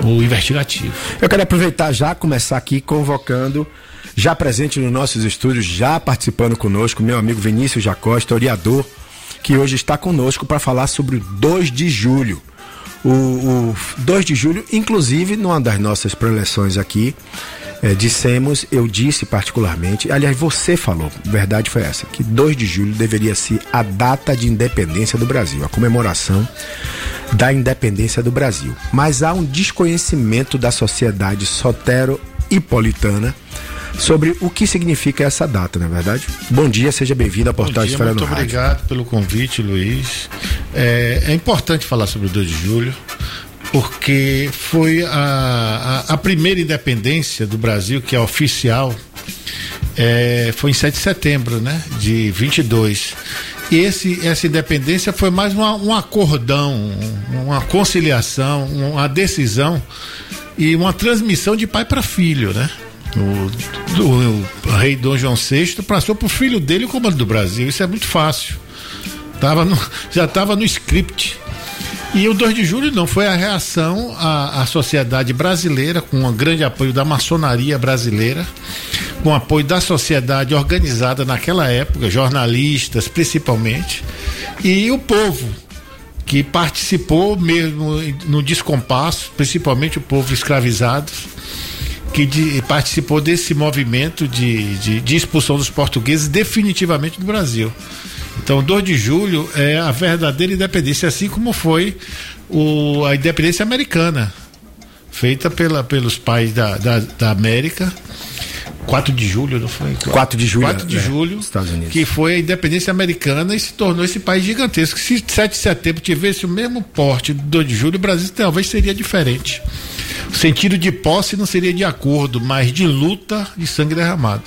o investigativo. Eu quero aproveitar já, começar aqui convocando, já presente nos nossos estúdios, já participando conosco, meu amigo Vinícius Jacó, historiador, que hoje está conosco para falar sobre o 2 de julho. O 2 de julho, inclusive, numa das nossas preleções aqui, eu disse particularmente, aliás, você falou, a verdade foi essa, que 2 de julho deveria ser a data de independência do Brasil, a comemoração da independência do Brasil. Mas há um desconhecimento da sociedade sotero-hipolitana sobre o que significa essa data, não é verdade? Bom dia, seja bem-vindo ao Portal Esfera no Rádio. Muito obrigado pelo convite, Luiz. É importante falar sobre o 2 de julho, porque foi a primeira independência do Brasil, que é oficial, foi em 7 de setembro, né, de 22. E essa independência foi mais um acordão, uma conciliação, uma decisão e uma transmissão de pai para filho, né? O rei Dom João VI passou pro filho dele o comando do Brasil. Isso é muito fácil. Já estava no script. E o 2 de julho não, foi a reação à sociedade brasileira, com um grande apoio da maçonaria brasileira, com apoio da sociedade organizada naquela época, jornalistas principalmente, e o povo que participou mesmo no descompasso, principalmente o povo escravizado, que participou desse movimento de expulsão dos portugueses definitivamente do Brasil. Então, 2 de julho é a verdadeira independência, assim como foi a independência americana, feita pelos pais da América. 4 de julho, não foi? 4 de julho. 4 de julho, Estados Unidos. Que foi a independência americana e se tornou esse país gigantesco. Se 7 de setembro tivesse o mesmo porte do 2 de julho, o Brasil talvez seria diferente. O sentido de posse não seria de acordo, mas de luta e sangue derramado.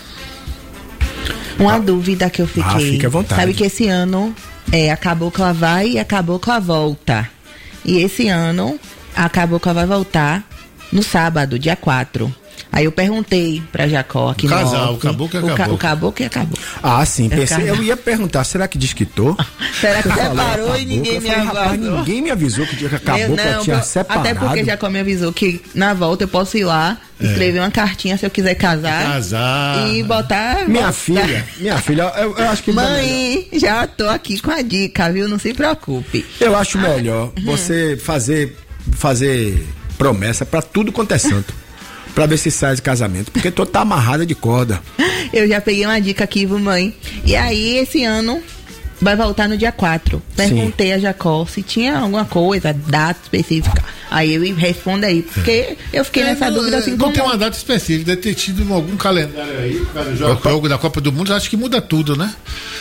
Uma dúvida que eu fiquei. Fique à vontade. Sabe que esse ano a Cabocla vai e a Cabocla volta. E esse ano a Cabocla vai voltar no sábado, dia 4. Aí eu perguntei pra Jacó aqui no casal, o caboclo e a cabocla. O caboclo e a cabocla. Ah, sim, pensei, eu ia perguntar, será que desquitou? Será que separou e ninguém me avisou? Ninguém me avisou que a cabocla tinha separado. Até porque Jacó me avisou que na volta eu posso ir lá, escrever uma cartinha se eu quiser casar. E botar... Minha filha, eu acho que... Mãe, já tô aqui com a dica, viu? Não se preocupe. Eu acho melhor você fazer promessa pra tudo quanto é santo. Pra ver se sai de casamento, porque tu tá amarrada de corda. Eu já peguei uma dica aqui, viu, mãe? E aí, esse ano vai voltar no dia 4. Perguntei a Jacó se tinha alguma coisa, data específica. Aí ele responde aí, porque eu fiquei nessa dúvida assim como... Não tem uma data específica, deve ter tido algum calendário aí, o jogo da Copa do Mundo, acho que muda tudo, né?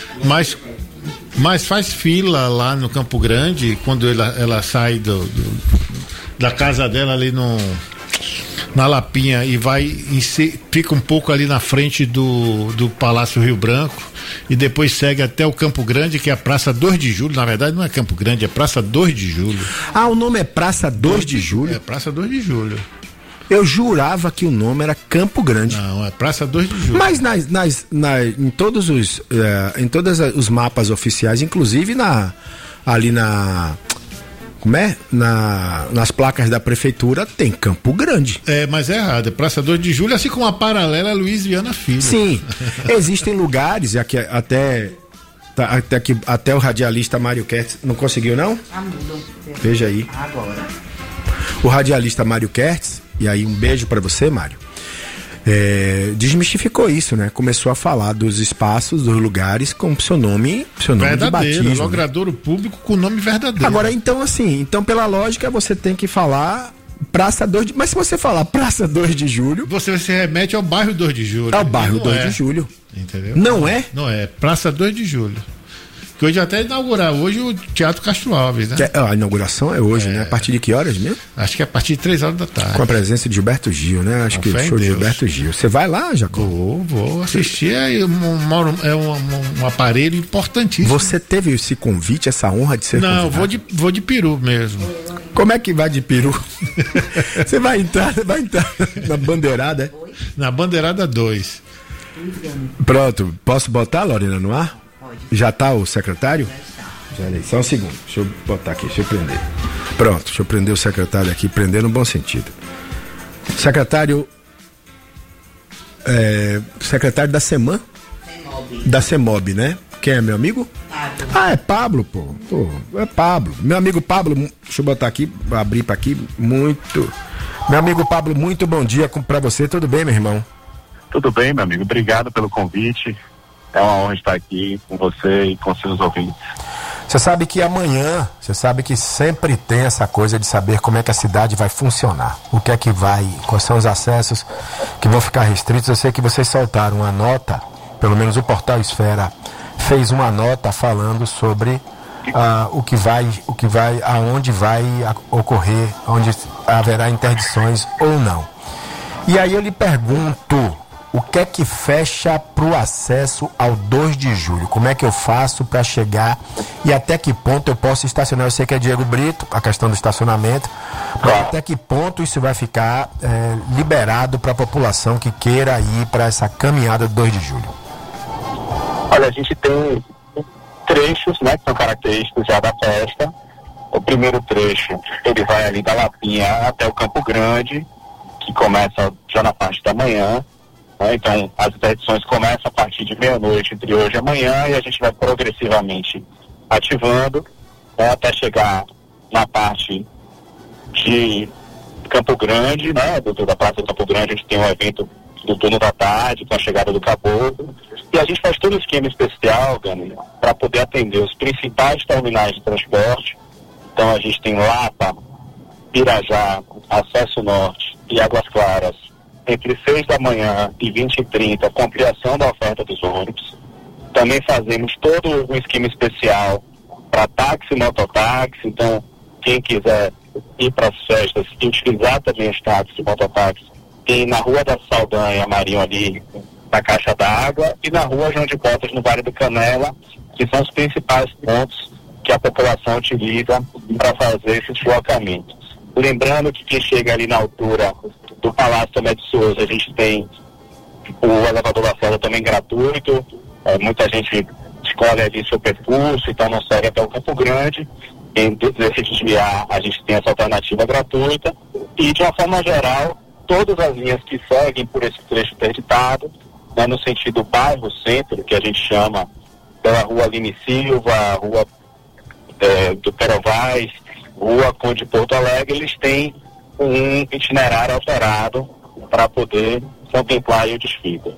Mas faz fila lá no Campo Grande, quando ela sai da casa dela ali na Lapinha e fica um pouco ali na frente do Palácio Rio Branco e depois segue até o Campo Grande, que é a Praça 2 de Julho. Na verdade não é Campo Grande, é Praça 2 de Julho. Ah, o nome é Praça 2 de Julho? É Praça 2 de Julho. Eu jurava que o nome era Campo Grande. Não, é Praça 2 de Julho. Mas em todos os mapas oficiais, inclusive ali na... Como é? Nas placas da prefeitura tem Campo Grande. Mas é errado, é Praça 2 de Julho, assim como a paralela é Luiz Viana Filho. Sim, existem lugares, aqui até o radialista Mário Kertz, não conseguiu não? Veja aí. Agora. O radialista Mário Kertz, e aí um beijo pra você, Mário, desmistificou isso, né? Começou a falar dos espaços, dos lugares com seu nome de batismo. Logradouro público com nome verdadeiro. Agora, então pela lógica, você tem que falar Praça 2 de... Mas se você falar Praça 2 de Julho... Você se remete ao bairro 2 de Julho. Ao bairro 2 de Julho. Entendeu? Não é? Não é. Praça 2 de Julho. Que hoje até inaugurar hoje o Teatro Castro Alves, né? A inauguração é hoje, né? A partir de que horas mesmo? Acho que é a partir de 3 horas da tarde. Com a presença de Gilberto Gil, né? Acho que show de Gilberto Gil. Você vai lá, Jacó? Vou assistir. É um aparelho importantíssimo. Você teve esse convite, essa honra de ser convidado? Não, vou de peru mesmo. Como é que vai de peru? Você vai entrar na bandeirada? Na bandeirada 2. Pronto, posso botar, Lorena, no ar? Já tá o secretário? Já está. Só um segundo, deixa eu botar aqui, deixa eu prender. Pronto, deixa eu prender o secretário aqui, prender no bom sentido. Secretário da SEMAN? Da CEMOB, né? Quem é meu amigo? Pablo. Ah, é Pablo, pô. É Pablo. Meu amigo Pablo, deixa eu botar aqui, abrir para aqui, muito. Meu amigo Pablo, muito bom dia pra você, tudo bem, meu irmão? Tudo bem, meu amigo, obrigado pelo convite. É uma honra estar aqui com você e com seus ouvintes. Você sabe que amanhã, você sabe que sempre tem essa coisa de saber como é que a cidade vai funcionar. O que é que vai, quais são os acessos que vão ficar restritos. Eu sei que vocês soltaram uma nota, pelo menos o Portal Esfera fez uma nota falando sobre aonde vai ocorrer, onde haverá interdições ou não. E aí eu lhe pergunto, o que é que fecha para o acesso ao 2 de julho? Como é que eu faço para chegar e até que ponto eu posso estacionar? Eu sei que é Diego Brito, a questão do estacionamento, mas até que ponto isso vai ficar liberado para a população que queira ir para essa caminhada do 2 de julho? Olha, a gente tem trechos, né, que são característicos já da festa. O primeiro trecho, ele vai ali da Lapinha até o Campo Grande, que começa já na parte da manhã. Então, as interdições começam a partir de meia-noite entre hoje e amanhã e a gente vai progressivamente ativando, né, até chegar na parte de Campo Grande, né, da Praça do Campo Grande, onde tem um evento do turno da tarde, com a chegada do Caboclo. E a gente faz todo o esquema especial, Gani, para poder atender os principais terminais de transporte. Então, a gente tem Lapa, Pirajá, Acesso Norte e Águas Claras, entre 6 da manhã e 20h30, com ampliação da oferta dos ônibus. Também fazemos todo um esquema especial para táxi e mototáxi. Então, quem quiser ir para as festas e utilizar também os táxis e mototáxis, tem na Rua da Saldanha, Marinho, ali na Caixa d'Água, e na Rua João de Botas, no Vale do Canela, que são os principais pontos que a população utiliza para fazer esse deslocamento. Lembrando que quem chega ali na altura do Palácio Tomé de Souza, a gente tem o elevador da Serra também gratuito. Muita gente escolhe ali seu percurso, então não segue até o Campo Grande. Quem decide desviar, a gente tem essa alternativa gratuita. E, de uma forma geral, todas as linhas que seguem por esse trecho interditado, né, no sentido bairro-centro, que a gente chama pela Rua Aline Silva, Rua do Perovais, Rua Conde Porto Alegre, eles têm um itinerário alterado para poder contemplar aí o desfile.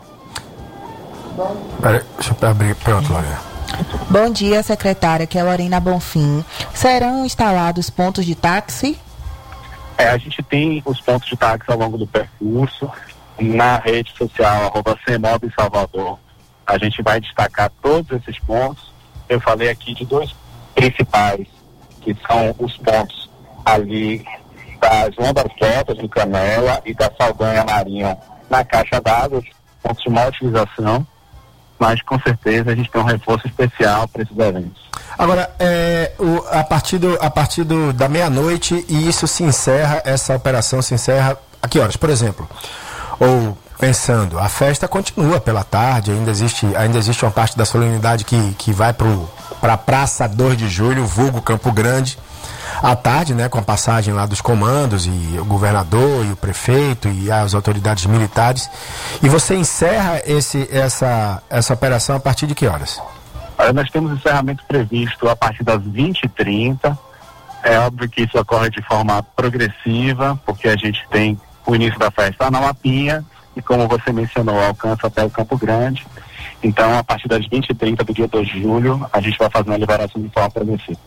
Deixa eu abrir, pronto, Lorena. Bom dia, secretária, que é Lorena Bonfim. Serão instalados pontos de táxi? A gente tem os pontos de táxi ao longo do percurso. Na rede social, @CEMOB Salvador, a gente vai destacar todos esses pontos. Eu falei aqui de dois principais, que são os pontos ali da João das Botas, no Canela, e da Saldanha Marinho, na Caixa d'Água, pontos de má utilização, mas com certeza a gente tem um reforço especial para esses eventos. Agora, a partir da meia-noite, e isso se encerra, essa operação se encerra a que horas, por exemplo? Ou, pensando, a festa continua pela tarde, ainda existe uma parte da solenidade que vai para a Praça 2 de Julho, vulgo Campo Grande, à tarde, né, com a passagem lá dos comandos, e o governador, e o prefeito, e as autoridades militares. E você encerra essa operação a partir de que horas? Nós temos encerramento previsto a partir das 20h30. É óbvio que isso ocorre de forma progressiva, porque a gente tem o início da festa na Lapinha, e como você mencionou, alcança até o Campo Grande. Então, a partir das 20h30 do dia 2 de julho, a gente vai fazer uma liberação de forma progressiva.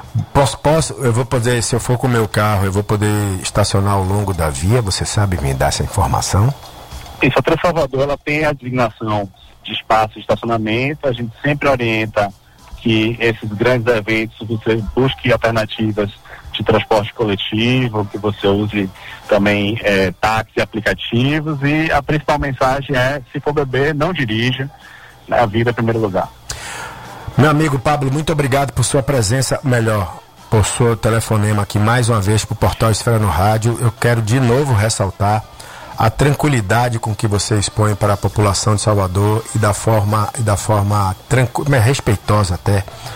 Eu vou poder, se eu for com o meu carro, eu vou poder estacionar ao longo da via? Você sabe me dar essa informação? Isso, a Trans Salvador, ela tem a designação de espaço de estacionamento. A gente sempre orienta que esses grandes eventos você busque alternativas de transporte coletivo, que você use também táxi e aplicativos, e a principal mensagem é: se for beber, não dirija, a vida em primeiro lugar. Meu amigo Pablo, muito obrigado por sua presença, por seu telefonema aqui mais uma vez para o Portal Esfera no Rádio. Eu quero de novo ressaltar a tranquilidade com que você expõe para a população de Salvador e da forma respeitosa até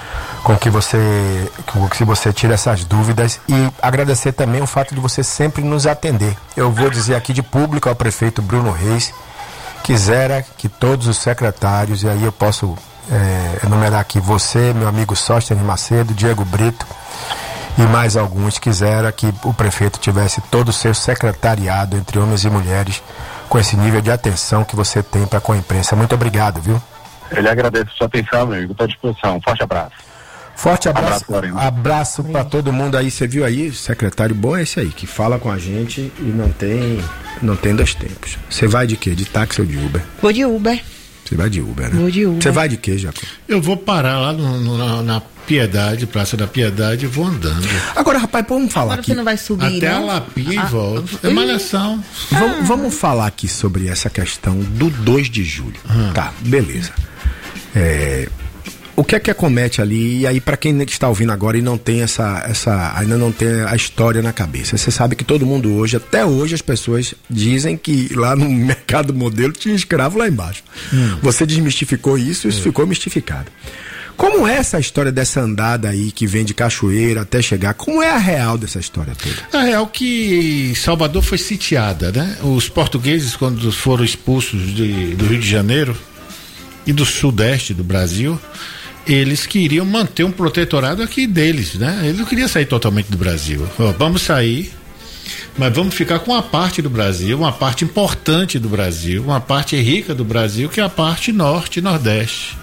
com que você tire essas dúvidas e agradecer também o fato de você sempre nos atender. Eu vou dizer aqui de público ao prefeito Bruno Reis, quisera que todos os secretários, e aí eu posso enumerar aqui você, meu amigo Sóstenes Macedo, Diego Brito e mais alguns, quisera que o prefeito tivesse todo o seu secretariado entre homens e mulheres com esse nível de atenção que você tem para com a imprensa. Muito obrigado, viu? Eu lhe agradeço a sua atenção, meu amigo. Estou à disposição. Forte abraço. Forte abraço. Abraço para todo mundo aí. Você viu aí, secretário bom é esse aí, que fala com a gente e não tem dois tempos. Você vai de quê? De táxi ou de Uber? Vou de Uber. Você vai de Uber, né? Vou de Uber. Você vai de quê, Jaco? Eu vou parar lá na Piedade, Praça da Piedade, e vou andando. Agora, rapaz, vamos falar Agora aqui. Você não vai subir, até não? a Lapinha e volto. É malhação. Vamos falar aqui sobre essa questão do 2 de julho. Tá, beleza. O que é que acomete ali? E aí, para quem está ouvindo agora e não tem ainda não tem a história na cabeça, você sabe que todo mundo hoje, até hoje, as pessoas dizem que lá no mercado modelo tinha escravo lá embaixo. Você desmistificou isso ficou mistificado. Como é essa história dessa andada aí que vem de Cachoeira até chegar? Como é a real dessa história toda? A real que Salvador foi sitiada, né? Os portugueses, quando foram expulsos do Rio de Janeiro e do sudeste do Brasil, eles queriam manter um protetorado aqui deles, né? Eles não queriam sair totalmente do Brasil. Vamos sair, mas vamos ficar com uma parte do Brasil, uma parte importante do Brasil, uma parte rica do Brasil, que é a parte norte e nordeste.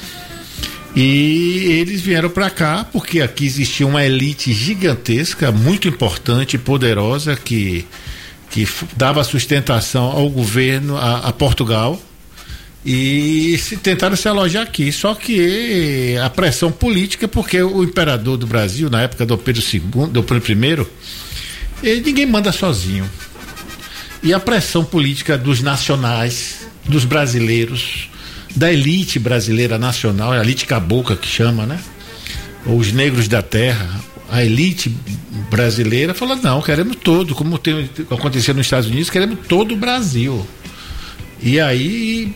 E eles vieram para cá porque aqui existia uma elite gigantesca, muito importante e poderosa, que dava sustentação ao governo, a Portugal, e tentaram se alojar aqui. Só que a pressão política, porque o imperador do Brasil, na época do Pedro II, do Pedro I, ninguém manda sozinho. E a pressão política dos nacionais, dos brasileiros, da elite brasileira nacional, a elite cabocla que chama, né? Os negros da terra, a elite brasileira fala, não, queremos todo, como tem acontecido nos Estados Unidos, queremos todo o Brasil. E aí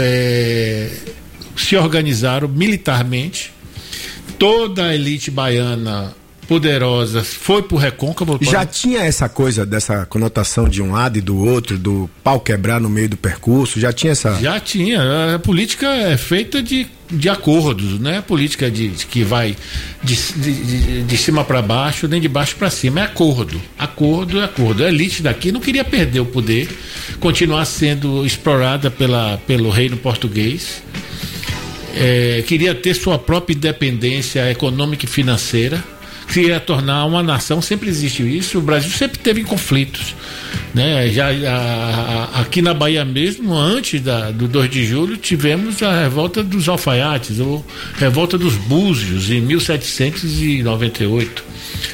se organizaram militarmente, toda a elite baiana poderosa foi pro Recôncavo. Já tinha essa coisa dessa conotação de um lado e do outro, do pau quebrar no meio do percurso, já tinha essa... Já tinha, a política é feita de acordos, né? A política que vai de cima para baixo, nem de baixo para cima, é acordo. Acordo. A elite daqui não queria perder o poder, continuar sendo explorada pelo reino português, queria ter sua própria independência econômica e financeira, queria tornar uma nação. Sempre existiu isso, o Brasil sempre teve conflitos, né? Aqui na Bahia mesmo, antes do 2 de julho, tivemos a revolta dos alfaiates, ou revolta dos búzios, em 1798.